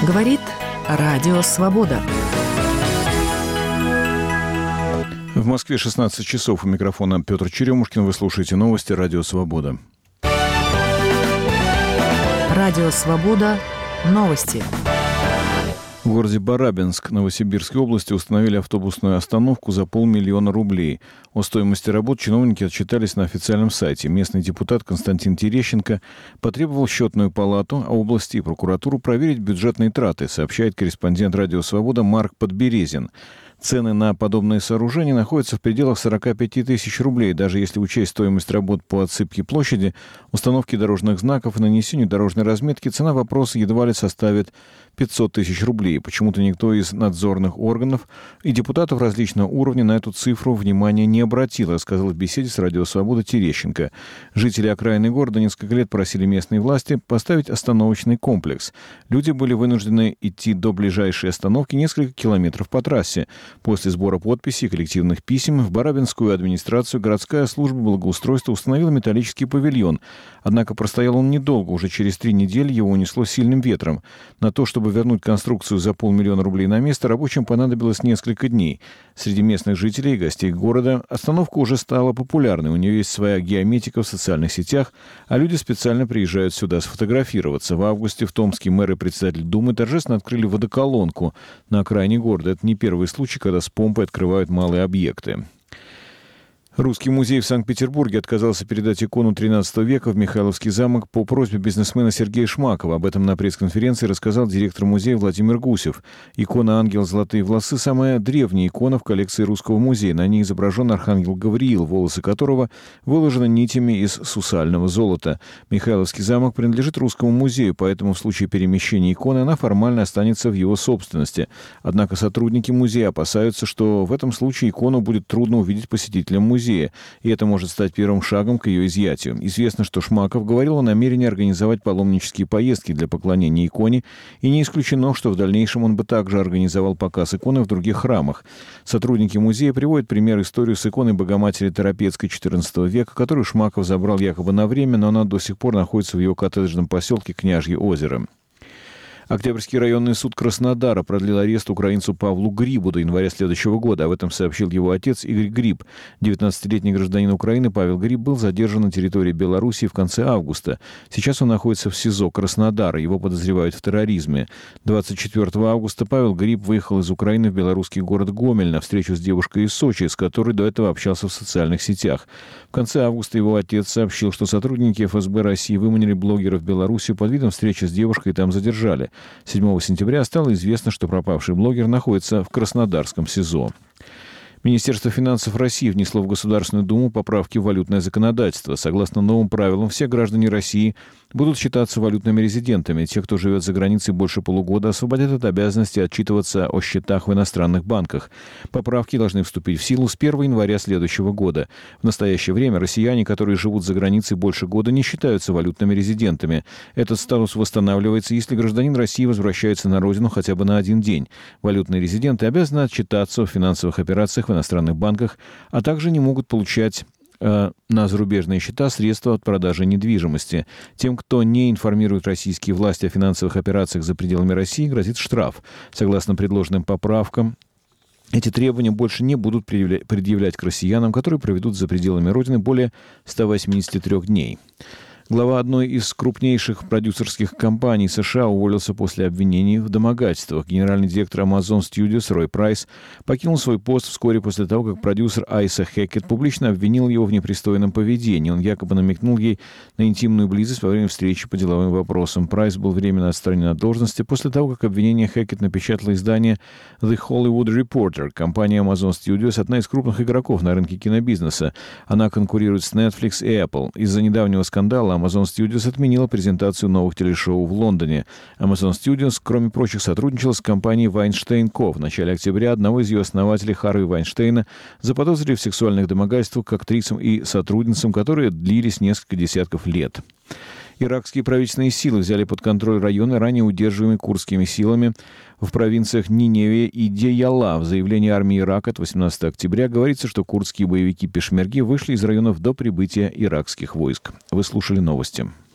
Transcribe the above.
Говорит Радио Свобода. В Москве 16 часов. У микрофона Петр Черемушкин. Вы слушаете новости Радио Свобода. Радио Свобода. Новости. В городе Барабинск Новосибирской области установили автобусную остановку за 500 000 рублей. О стоимости работ чиновники отчитались на официальном сайте. Местный депутат Константин Терещенко потребовал счетную палату области и прокуратуру проверить бюджетные траты, сообщает корреспондент Радио Свобода Марк Подберезин. Цены на подобные сооружения находятся в пределах 45 000 рублей. Даже если учесть стоимость работ по отсыпке площади, установке дорожных знаков и нанесению дорожной разметки, цена вопроса едва ли составит 500 000 рублей. Почему-то никто из надзорных органов и депутатов различного уровня на эту цифру внимания не обратил, рассказал в беседе с Радио Свобода Терещенко. Жители окраины города несколько лет просили местные власти поставить остановочный комплекс. Люди были вынуждены идти до ближайшей остановки несколько километров по трассе. После сбора подписей и коллективных писем в Барабинскую администрацию городская служба благоустройства установила металлический павильон. Однако простоял он недолго, уже через 3 недели его унесло сильным ветром. На то, чтобы вернуть конструкцию за 500 000 рублей на место, рабочим понадобилось несколько дней. Среди местных жителей и гостей города остановка уже стала популярной. У нее есть своя геометика в социальных сетях, а люди специально приезжают сюда сфотографироваться. В августе в Томске мэр и председатель Думы торжественно открыли водоколонку на окраине города. Это не первый случай, когда с помпой открывают малые объекты. Русский музей в Санкт-Петербурге отказался передать икону XIII века в Михайловский замок по просьбе бизнесмена Сергея Шмакова. Об этом на пресс-конференции рассказал директор музея Владимир Гусев. Икона «Ангел. Золотые волосы» – самая древняя икона в коллекции Русского музея. На ней изображен архангел Гавриил, волосы которого выложены нитями из сусального золота. Михайловский замок принадлежит Русскому музею, поэтому в случае перемещения иконы она формально останется в его собственности. Однако сотрудники музея опасаются, что в этом случае икону будет трудно увидеть посетителям музея, и это может стать первым шагом к ее изъятию. Известно, что Шмаков говорил о намерении организовать паломнические поездки для поклонения иконе, и не исключено, что в дальнейшем он бы также организовал показ иконы в других храмах. Сотрудники музея приводят пример историю с иконой Богоматери Торопецкой XIV века, которую Шмаков забрал якобы на время, но она до сих пор находится в его коттеджном поселке Княжье озеро. Октябрьский районный суд Краснодара продлил арест украинцу Павлу Грибу до января следующего года. Об этом сообщил его отец Игорь Гриб. 19-летний гражданин Украины Павел Гриб был задержан на территории Белоруссии в конце августа. Сейчас он находится в СИЗО Краснодара. Его подозревают в терроризме. 24 августа Павел Гриб выехал из Украины в белорусский город Гомель на встречу с девушкой из Сочи, с которой до этого общался в социальных сетях. В конце августа его отец сообщил, что сотрудники ФСБ России выманили блогера в Белоруссию под видом встречи с девушкой и там задержали. 7 сентября стало известно, что пропавший блогер находится в Краснодарском СИЗО. Министерство финансов России внесло в Государственную Думу поправки в валютное законодательство. Согласно новым правилам, все граждане России будут считаться валютными резидентами. Те, кто живет за границей больше полугода, освободят от обязанности отчитываться о счетах в иностранных банках. Поправки должны вступить в силу с 1 января следующего года. В настоящее время россияне, которые живут за границей больше года, не считаются валютными резидентами. Этот статус восстанавливается, если гражданин России возвращается на родину хотя бы на 1 день. Валютные резиденты обязаны отчитаться в финансовых операциях в иностранных банках, а также не могут получать на зарубежные счета средства от продажи недвижимости. Тем, кто не информирует российские власти о финансовых операциях за пределами России, грозит штраф. Согласно предложенным поправкам, эти требования больше не будут предъявлять к россиянам, которые проведут за пределами Родины более 183 дней. Глава одной из крупнейших продюсерских компаний США уволился после обвинений в домогательствах. Генеральный директор Amazon Studios Рой Прайс покинул свой пост вскоре после того, как продюсер Айса Хекет публично обвинил его в непристойном поведении. Он якобы намекнул ей на интимную близость во время встречи по деловым вопросам. Прайс был временно отстранен от должности после того, как обвинение Хекет напечатало издание The Hollywood Reporter. Компания Amazon Studios – одна из крупных игроков на рынке кинобизнеса. Она конкурирует с Netflix и Apple. Из-за недавнего скандала Amazon Studios отменила презентацию новых телешоу в Лондоне. Amazon Studios, кроме прочих, сотрудничала с компанией Weinstein Co. В начале октября одного из ее основателей, Харви Вайнштейна, заподозрили в сексуальных домогательствах к актрисам и сотрудницам, которые длились несколько десятков лет. Иракские правительственные силы взяли под контроль районы, ранее удерживаемые курдскими силами в провинциях Ниневия и Дейяла. В заявлении армии Ирака от 18 октября говорится, что курдские боевики пешмерги вышли из районов до прибытия иракских войск. Вы слушали новости.